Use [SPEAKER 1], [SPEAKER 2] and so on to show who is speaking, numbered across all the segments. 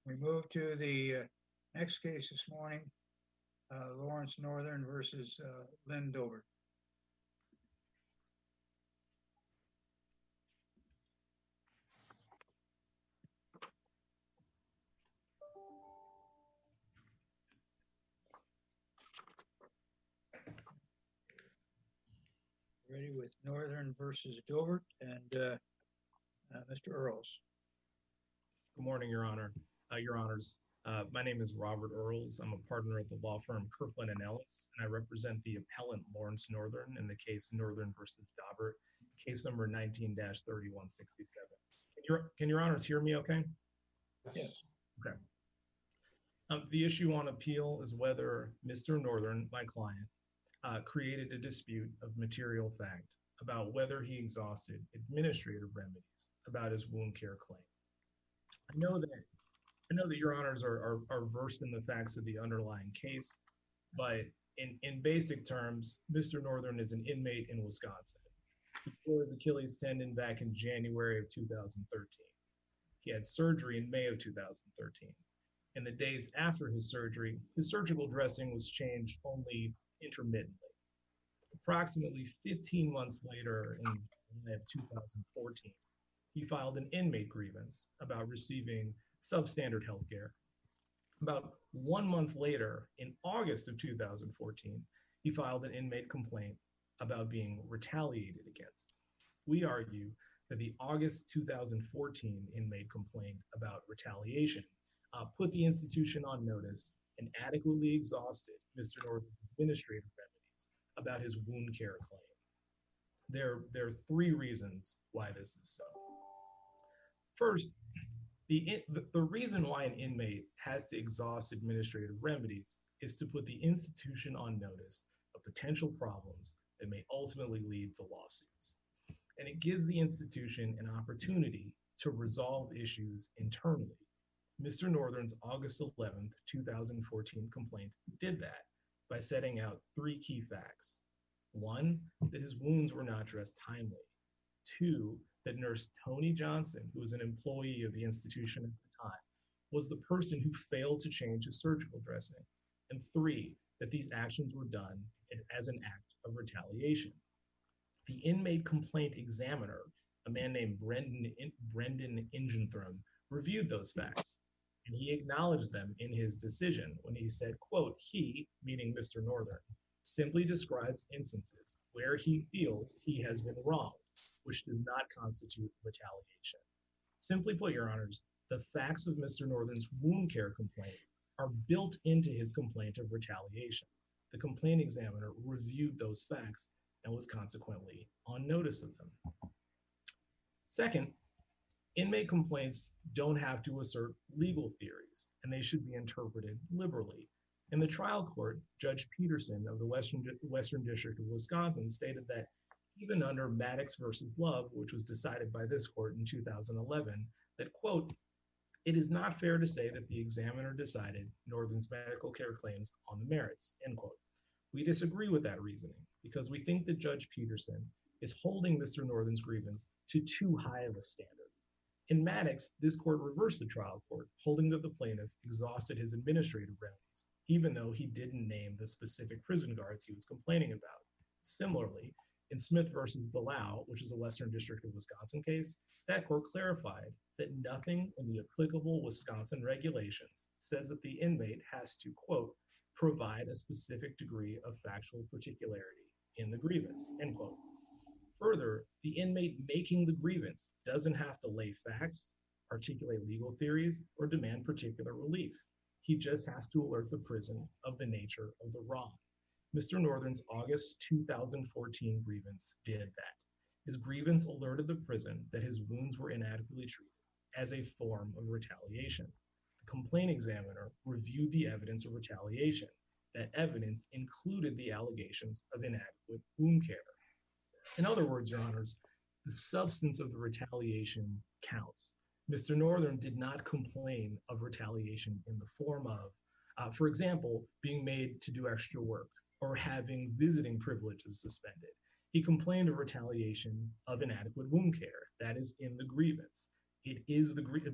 [SPEAKER 1] We move to the next case this morning, Lawrence Northern versus Lynn Dover. Ready with Northern versus Dover and Mr. Earls.
[SPEAKER 2] Good morning, Your Honor. Your Honors. My name is Robert Earls. I'm a partner at the law firm Kirkland & Ellis, and I represent the appellant Lawrence Northern in the case Northern versus Daubert, case number 19-3167. Can Your Honors hear me okay?
[SPEAKER 1] Yes.
[SPEAKER 2] Okay. The issue on appeal is whether Mr. Northern, my client, created a dispute of material fact about whether he exhausted administrative remedies about his wound care claim. I know that Your Honors are versed in the facts of the underlying case, but in basic terms, Mr. Northern is an inmate in Wisconsin. He tore his Achilles tendon back in January of 2013. He had surgery in May of 2013. In the days after his surgery, his surgical dressing was changed only intermittently. Approximately 15 months later, in May of 2014, he filed an inmate grievance about receiving substandard health care. About 1 month later, in August of 2014, he filed an inmate complaint about being retaliated against. We argue that the August 2014 inmate complaint about retaliation put the institution on notice and adequately exhausted Mr. Northern's administrative remedies about his wound care claim. There are three reasons why this is so. First, the reason why an inmate has to exhaust administrative remedies is to put the institution on notice of potential problems that may ultimately lead to lawsuits. And it gives the institution an opportunity to resolve issues internally. Mr. Northern's August 11th, 2014 complaint did that by setting out three key facts. One, that his wounds were not dressed timely. Two, that nurse Tony Johnson, who was an employee of the institution at the time, was the person who failed to change his surgical dressing. And three, that these actions were done as an act of retaliation. The inmate complaint examiner, a man named Brendan Ingenthrum, reviewed those facts, and he acknowledged them in his decision when he said, quote, he, meaning Mr. Northern, simply describes instances where he feels he has been wronged, which does not constitute retaliation. Simply put, Your Honors, the facts of Mr. Northern's wound care complaint are built into his complaint of retaliation. The complaint examiner reviewed those facts and was consequently on notice of them. Second, inmate complaints don't have to assert legal theories, and they should be interpreted liberally. In the trial court, Judge Peterson of the Western District of Wisconsin stated that even under Maddox versus Love, which was decided by this court in 2011, that, quote, it is not fair to say that the examiner decided Northern's medical care claims on the merits, end quote. We disagree with that reasoning because we think that Judge Peterson is holding Mr. Northern's grievance to too high of a standard. In Maddox, this court reversed the trial court, holding that the plaintiff exhausted his administrative remedies, even though he didn't name the specific prison guards he was complaining about. Similarly, in Smith versus Delau, which is a Western District of Wisconsin case, that court clarified that nothing in the applicable Wisconsin regulations says that the inmate has to, quote, provide a specific degree of factual particularity in the grievance, end quote. Further, the inmate making the grievance doesn't have to lay facts, articulate legal theories, or demand particular relief. He just has to alert the prison of the nature of the wrong. Mr. Northern's August 2014 grievance did that. His grievance alerted the prison that his wounds were inadequately treated as a form of retaliation. The complaint examiner reviewed the evidence of retaliation. That evidence included the allegations of inadequate wound care. In other words, Your Honors, the substance of the retaliation counts. Mr. Northern did not complain of retaliation in the form of, for example, being made to do extra work or having visiting privileges suspended. He complained of retaliation of inadequate wound care. That is in the grievance. it is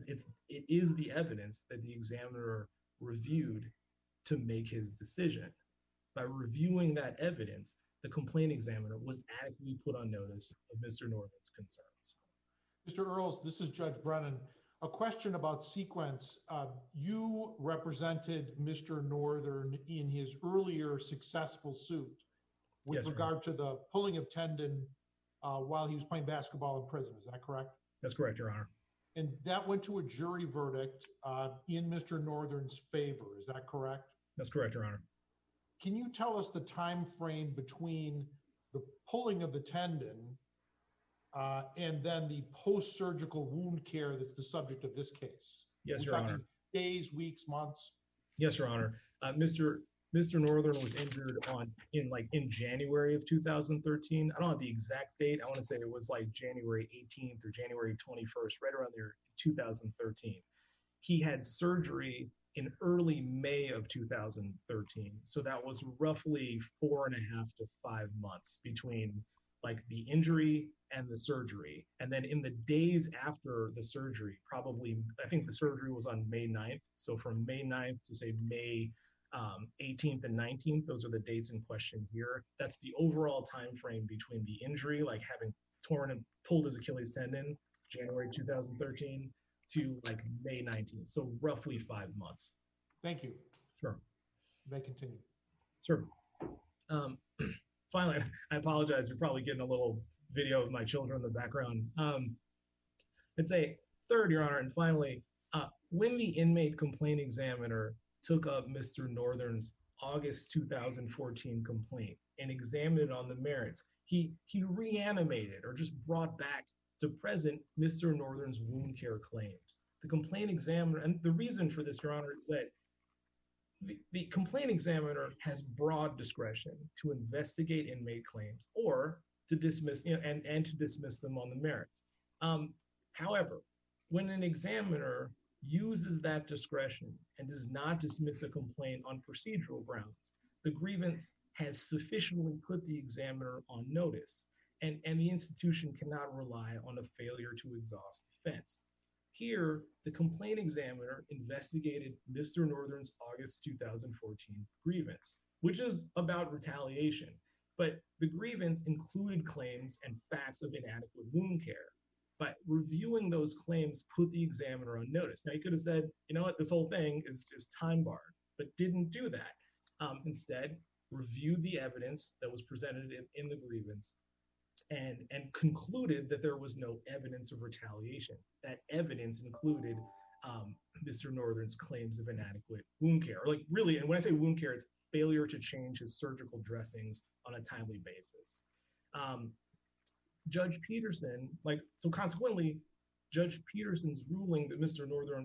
[SPEAKER 2] the evidence that the examiner reviewed to make his decision. By reviewing that evidence, the complaint examiner was adequately put on notice of Mr. Northern's concerns.
[SPEAKER 3] Mr. Earls, this is Judge Brennan. A question about sequence. You represented Mr. Northern in his earlier successful suit with regard to the pulling of tendon while he was playing basketball in prison. Is that correct?
[SPEAKER 2] That's correct, Your Honor.
[SPEAKER 3] And that went to a jury verdict in Mr. Northern's favor. Is that correct?
[SPEAKER 2] That's correct, Your Honor.
[SPEAKER 3] Can you tell us the time frame between the pulling of the tendon and then the post-surgical wound care that's the subject of this case?
[SPEAKER 2] Yes, Your Honor.
[SPEAKER 3] Days, weeks, months?
[SPEAKER 2] Yes, Your Honor. Mr. Northern was injured in January of 2013. I don't have the exact date. I want to say it was like January 18th or January 21st, right around there, 2013. He had surgery in early May of 2013. So that was roughly 4.5 to 5 months between like the injury and the surgery. And then in the days after the surgery, I think the surgery was on May 9th. So from May 9th to say May 18th and 19th, those are the dates in question here. That's the overall time frame between the injury, like having torn and pulled his Achilles tendon, January 2013, to like May 19th. So roughly 5 months.
[SPEAKER 3] Thank you.
[SPEAKER 2] Sure.
[SPEAKER 3] May continue.
[SPEAKER 2] Sure. Finally, I apologize. You're probably getting a little video of my children in the background. I'd say third, Your Honor, and finally, when the inmate complaint examiner took up Mr. Northern's August 2014 complaint and examined it on the merits, he reanimated or just brought back to present Mr. Northern's wound care claims. The complaint examiner, and the reason for this, Your Honor, is that the complaint examiner has broad discretion to investigate inmate claims or to dismiss, and to dismiss them on the merits. However, when an examiner uses that discretion and does not dismiss a complaint on procedural grounds, the grievance has sufficiently put the examiner on notice, and the institution cannot rely on a failure to exhaust defense. Here, the complaint examiner investigated Mr. Northern's August 2014 grievance, which is about retaliation, but the grievance included claims and facts of inadequate wound care. But reviewing those claims put the examiner on notice. Now, he could have said, you know what, this whole thing is time barred, but didn't do that. Instead, reviewed the evidence that was presented in the grievance and concluded that there was no evidence of retaliation. That evidence included Mr. Northern's claims of inadequate wound care. Like really, and when I say wound care, it's failure to change his surgical dressings on a timely basis. Judge Peterson, consequently, Judge Peterson's ruling that Mr. Northern,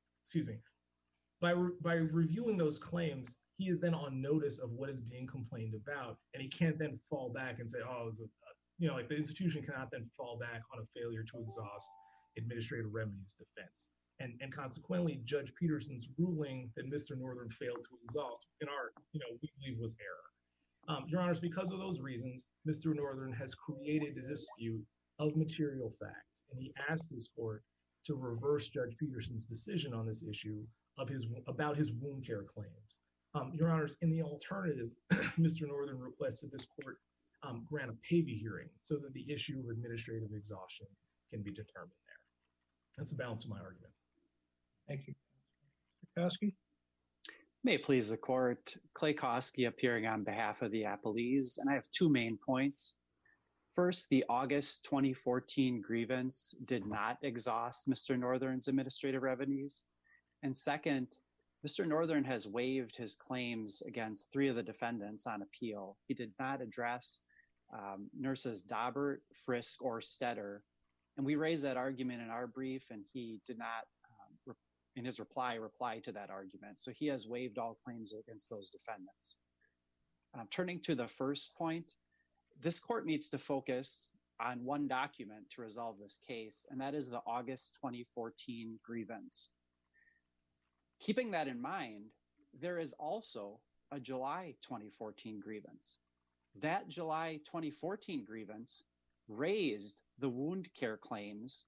[SPEAKER 2] by reviewing those claims, he is then on notice of what is being complained about, and he can't then fall back and say, the institution cannot then fall back on a failure to exhaust administrative remedies defense. And consequently, Judge Peterson's ruling that Mr. Northern failed to exhaust, we believe was error. Your Honors, because of those reasons, Mr. Northern has created a dispute of material fact, and he asked this court to reverse Judge Peterson's decision on this issue about his wound care claims. Your Honors, in the alternative, Mr. Northern requested this court grant a PAVI hearing so that the issue of administrative exhaustion can be determined there. That's the balance of my argument.
[SPEAKER 1] Thank you. Mr. Koski?
[SPEAKER 4] May it please the court, Clay Koski appearing on behalf of the appellees, and I have two main points. First, the August 2014 grievance did not exhaust Mr. Northern's administrative remedies. And second, Mr. Northern has waived his claims against 3 of the defendants on appeal. He did not address nurses Daubert, Frisk, or Stetter. And we raised that argument in our brief, and he did not, in his reply to that argument. So he has waived all claims against those defendants. Turning to the first point, this court needs to focus on one document to resolve this case, and that is the August 2014 grievance. Keeping that in mind, there is also a July 2014 grievance. That July 2014 grievance raised the wound care claims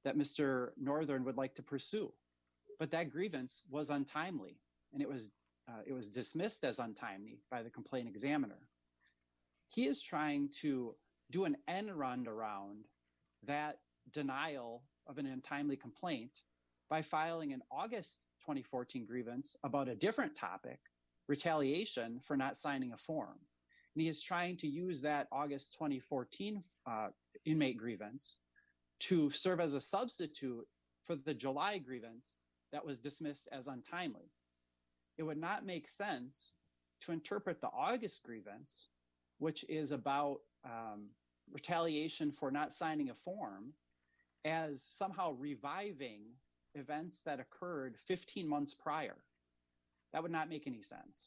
[SPEAKER 4] that Mr. Northern would like to pursue. But that grievance was untimely, and it was dismissed as untimely by the complaint examiner. He is trying to do an end run around that denial of an untimely complaint by filing an August 2014 grievance about a different topic, retaliation for not signing a form. And he is trying to use that August 2014 inmate grievance to serve as a substitute for the July grievance that was dismissed as untimely. It would not make sense to interpret the August grievance, which is about retaliation for not signing a form, as somehow reviving events that occurred 15 months prior. That would not make any sense.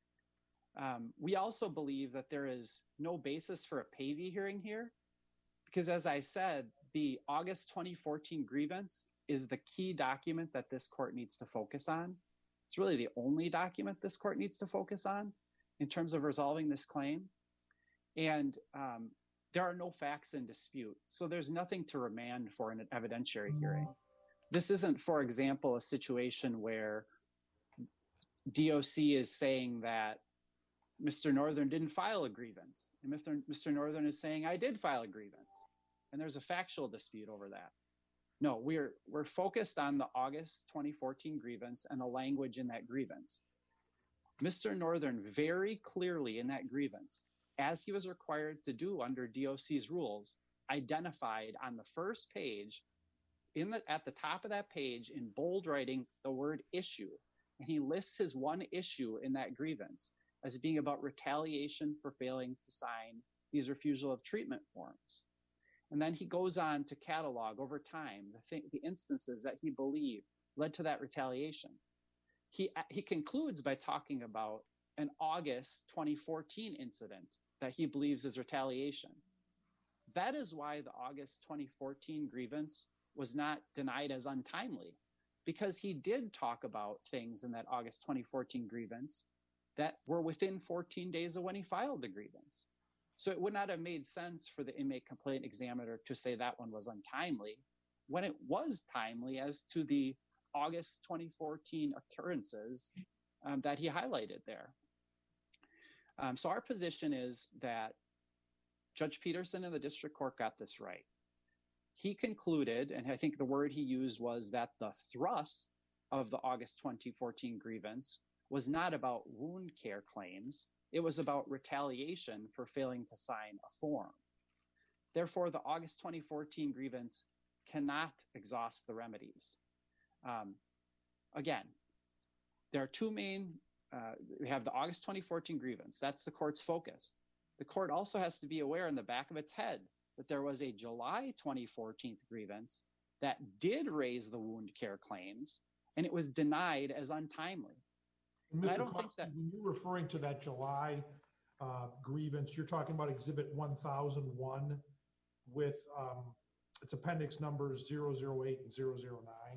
[SPEAKER 4] We also believe that there is no basis for a Pavey hearing here, because as I said, the August 2014 grievance is the key document that this court needs to focus on. It's really the only document this court needs to focus on in terms of resolving this claim. And there are no facts in dispute, so there's nothing to remand for an evidentiary hearing. This isn't, for example, a situation where DOC is saying that Mr. Northern didn't file a grievance, and Mr. Northern is saying, I did file a grievance, and there's a factual dispute over that. No, we're focused on the August 2014 grievance and the language in that grievance. Mr. Northern very clearly in that grievance, as he was required to do under DOC's rules, identified on the first page, at the top of that page in bold writing, the word issue. And he lists his one issue in that grievance as being about retaliation for failing to sign these refusal of treatment forms. And then he goes on to catalog over time the instances that he believed led to that retaliation. He concludes by talking about an August 2014 incident that he believes is retaliation. That is why the August 2014 grievance was not denied as untimely, because he did talk about things in that August 2014 grievance that were within 14 days of when he filed the grievance. So it would not have made sense for the inmate complaint examiner to say that one was untimely when it was timely as to the August 2014 occurrences that he highlighted there. So our position is that Judge Peterson in the district court got this right. He concluded, and I think the word he used was that the thrust of the August 2014 grievance was not about wound care claims. It was about retaliation for failing to sign a form. Therefore, the August 2014 grievance cannot exhaust the remedies. Again, there are two main, we have the August 2014 grievance. That's the court's focus. The court also has to be aware in the back of its head that there was a July 2014 grievance that did raise the wound care claims, and it was denied as untimely.
[SPEAKER 3] Mr.
[SPEAKER 4] I don't think that
[SPEAKER 3] when you're referring to that July grievance, you're talking about Exhibit 1001 with its appendix numbers 008 and 009.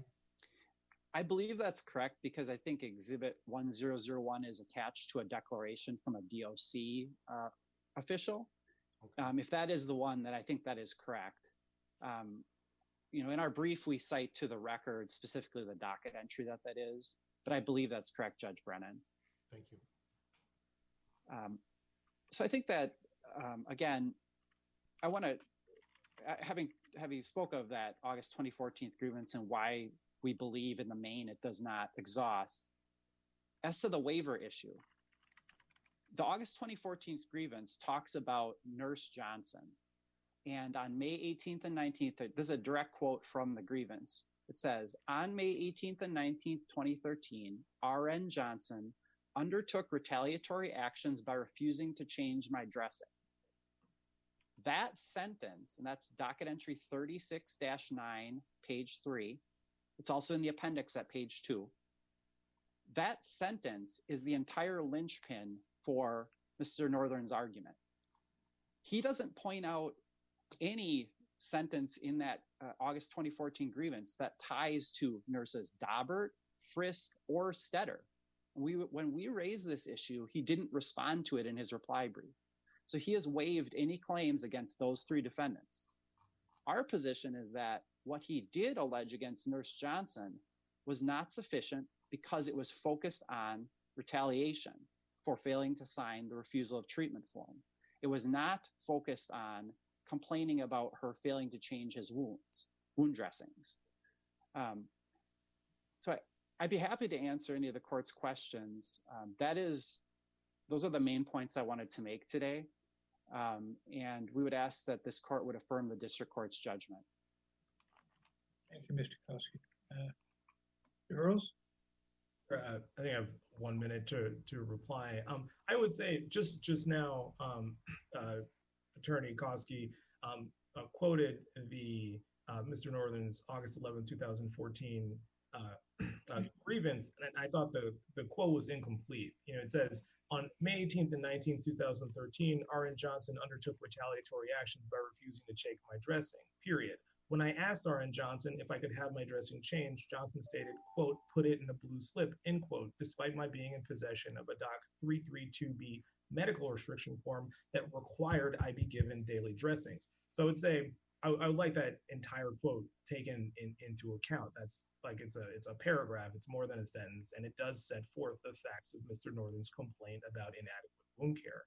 [SPEAKER 4] I believe that's correct, because I think Exhibit 1001 is attached to a declaration from a DOC official. Okay. If that is the one, then I think that is correct. In our brief, we cite to the record specifically the docket entry that is, but I believe that's correct, Judge Brennan.
[SPEAKER 3] Thank you.
[SPEAKER 4] So I think that, again, I want to, having spoke of that August 2014 grievance and why we believe in the main it does not exhaust. As to the waiver issue, the August 2014 grievance talks about Nurse Johnson. And on May 18th and 19th, this is a direct quote from the grievance. It says, on May 18th and 19th, 2013, RN Johnson undertook retaliatory actions by refusing to change my dressing. That sentence, and that's docket entry 36-9, page 3. It's also in the appendix at page 2. That sentence is the entire linchpin for Mr. Northern's argument. He doesn't point out any sentence in that August 2014 grievance that ties to nurses Daubert, Frisk, or Stetter. When we raised this issue, he didn't respond to it in his reply brief. So he has waived any claims against those three defendants. Our position is that what he did allege against Nurse Johnson was not sufficient because it was focused on retaliation for failing to sign the refusal of treatment form. It was not focused on complaining about her failing to change his wound dressings. So I'd be happy to answer any of the court's questions. Those are the main points I wanted to make today. And we would ask that this court would affirm the district court's judgment.
[SPEAKER 1] Thank you, Mr. Koski. Mr. Earls?
[SPEAKER 2] I think I have 1 minute to reply. I would say just now, Attorney Koski quoted the Mr. Northern's August 11, 2014 grievance, and I thought the quote was incomplete. It says, on May 18th and 19th, 2013, R.N. Johnson undertook retaliatory actions by refusing to check my dressing, period. When I asked R.N. Johnson if I could have my dressing changed, Johnson stated, quote, put it in a blue slip, end quote, despite my being in possession of a Doc 332B medical restriction form that required I be given daily dressings. So I would say I would like that entire quote taken into account. That's like it's a paragraph. It's more than a sentence, and it does set forth the facts of Mr. Northern's complaint about inadequate wound care.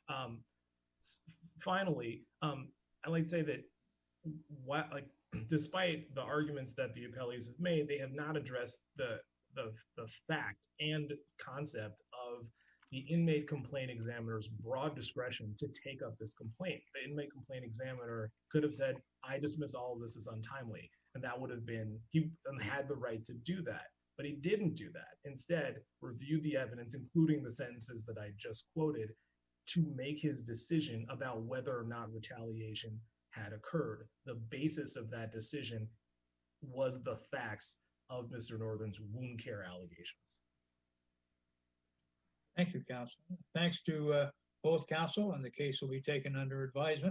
[SPEAKER 2] Finally, I'd like to say that despite the arguments that the appellees have made, they have not addressed the fact and concept of the inmate complaint examiner's broad discretion to take up this complaint. The inmate complaint examiner could have said, I dismiss all of this as untimely. And that would have been, he had the right to do that, but he didn't do that. Instead, reviewed the evidence, including the sentences that I just quoted, to make his decision about whether or not retaliation had occurred. The basis of that decision was the facts of Mr. Northern's wound care allegations.
[SPEAKER 1] Thank you, counsel. Thanks to both counsel, and the case will be taken under advisement.